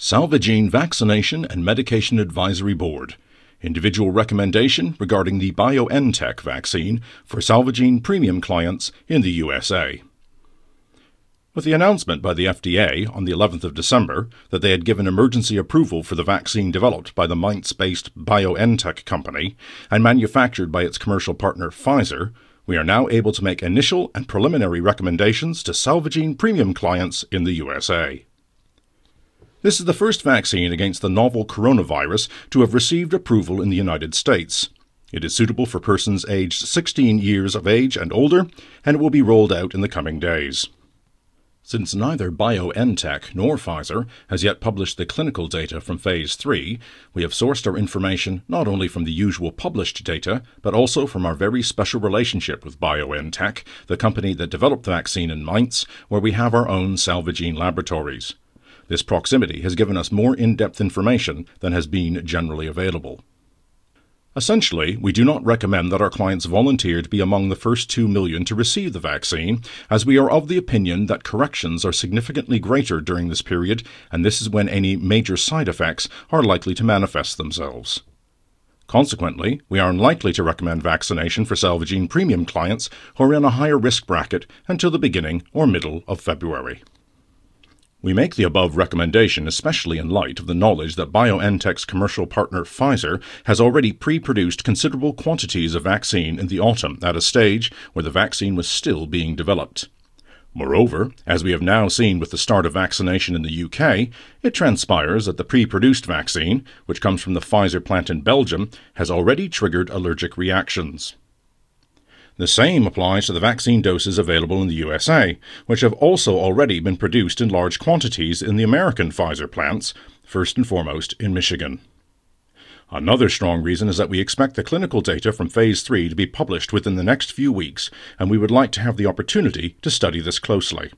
Salvagene Vaccination and Medication Advisory Board. Individual recommendation regarding the BioNTech vaccine for Salvagene premium clients in the USA. With the announcement by the FDA on the 11th of December that they had given emergency approval for the vaccine developed by the Mainz-based BioNTech company and manufactured by its commercial partner Pfizer, we are now able to make initial and preliminary recommendations to Salvagene premium clients in the USA. This is the first vaccine against the novel coronavirus to have received approval in the United States. It is suitable for persons aged 16 years of age and older, and it will be rolled out in the coming days. Since neither BioNTech nor Pfizer has yet published the clinical data from Phase 3, we have sourced our information not only from the usual published data, but also from our very special relationship with BioNTech, the company that developed the vaccine in Mainz, where we have our own Salvagene laboratories. This proximity has given us more in-depth information than has been generally available. Essentially, we do not recommend that our clients volunteer to be among the first 2 million to receive the vaccine, as we are of the opinion that corrections are significantly greater during this period, and this is when any major side effects are likely to manifest themselves. Consequently, we are unlikely to recommend vaccination for Salvagene premium clients who are in a higher risk bracket until the beginning or middle of February. We make the above recommendation especially in light of the knowledge that BioNTech's commercial partner Pfizer has already pre-produced considerable quantities of vaccine in the autumn at a stage where the vaccine was still being developed. Moreover, as we have now seen with the start of vaccination in the UK, it transpires that the pre-produced vaccine, which comes from the Pfizer plant in Belgium, has already triggered allergic reactions. The same applies to the vaccine doses available in the USA, which have also already been produced in large quantities in the American Pfizer plants, first and foremost in Michigan. Another strong reason is that we expect the clinical data from Phase 3 to be published within the next few weeks, and we would like to have the opportunity to study this closely.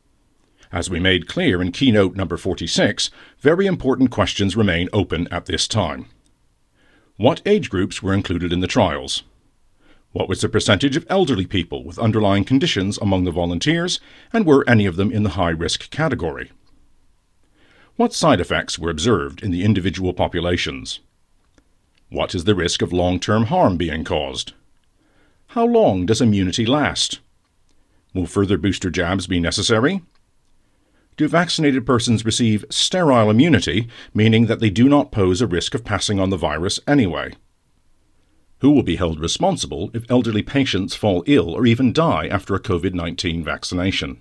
As we made clear in keynote number 46, very important questions remain open at this time. What age groups were included in the trials? What was the percentage of elderly people with underlying conditions among the volunteers, and were any of them in the high-risk category? What side effects were observed in the individual populations? What is the risk of long-term harm being caused? How long does immunity last? Will further booster jabs be necessary? Do vaccinated persons receive sterile immunity, meaning that they do not pose a risk of passing on the virus anyway? Who will be held responsible if elderly patients fall ill or even die after a COVID-19 vaccination?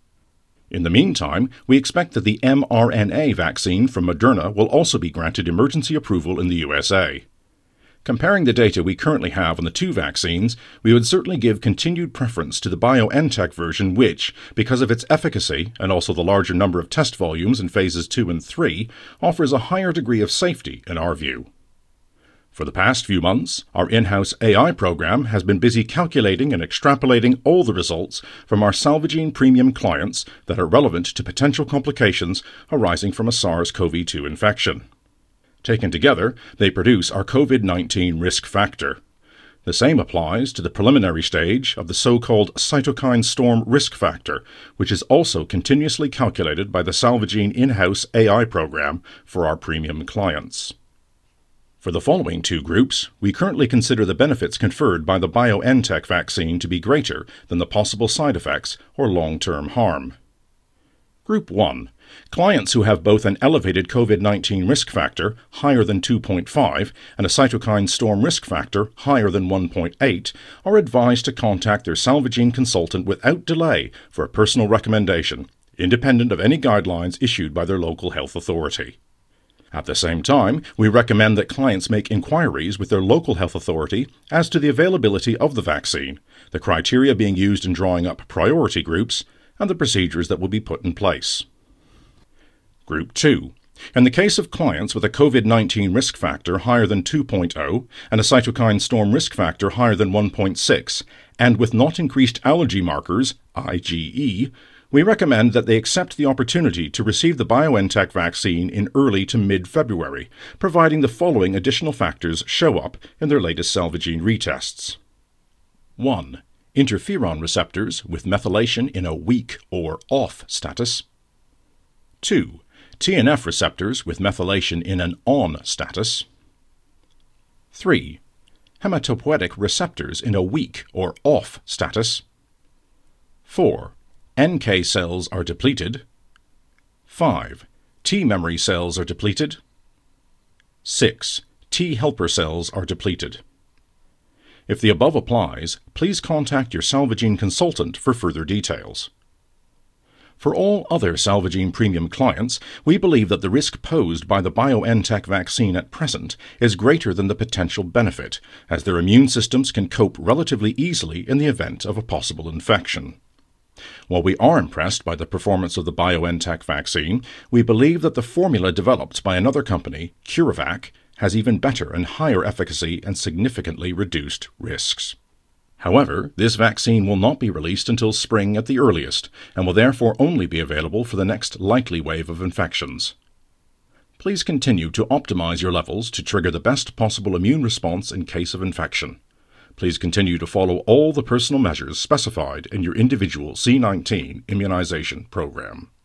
In the meantime, we expect that the mRNA vaccine from Moderna will also be granted emergency approval in the USA. Comparing the data we currently have on the two vaccines, we would certainly give continued preference to the BioNTech version which, because of its efficacy and also the larger number of test volumes in phases 2 and 3, offers a higher degree of safety in our view. For the past few months, our in-house AI program has been busy calculating and extrapolating all the results from our Salvagene premium clients that are relevant to potential complications arising from a SARS-CoV-2 infection. Taken together, they produce our COVID-19 risk factor. The same applies to the preliminary stage of the so-called cytokine storm risk factor, which is also continuously calculated by the Salvagene in-house AI program for our premium clients. For the following two groups, we currently consider the benefits conferred by the BioNTech vaccine to be greater than the possible side effects or long-term harm. Group 1. Clients who have both an elevated COVID-19 risk factor higher than 2.5 and a cytokine storm risk factor higher than 1.8 are advised to contact their Salvagene consultant without delay for a personal recommendation, independent of any guidelines issued by their local health authority. At the same time, we recommend that clients make inquiries with their local health authority as to the availability of the vaccine, the criteria being used in drawing up priority groups, and the procedures that will be put in place. Group 2. In the case of clients with a COVID-19 risk factor higher than 2.0 and a cytokine storm risk factor higher than 1.6, and with not increased allergy markers, IgE, we recommend that they accept the opportunity to receive the BioNTech vaccine in early to mid-February, providing the following additional factors show up in their latest Salvagene retests. 1. Interferon receptors with methylation in a weak or off status. 2. TNF receptors with methylation in an ON status. 3. Hematopoietic receptors in a weak or OFF status. 4. NK cells are depleted. 5. T memory cells are depleted. 6. T helper cells are depleted. If the above applies, please contact your Salvagene consultant for further details. For all other Salvagene Premium clients, we believe that the risk posed by the BioNTech vaccine at present is greater than the potential benefit, as their immune systems can cope relatively easily in the event of a possible infection. While we are impressed by the performance of the BioNTech vaccine, we believe that the formula developed by another company, CureVac, has even better and higher efficacy and significantly reduced risks. However, this vaccine will not be released until spring at the earliest, and will therefore only be available for the next likely wave of infections. Please continue to optimize your levels to trigger the best possible immune response in case of infection. Please continue to follow all the personal measures specified in your individual C19 immunization program.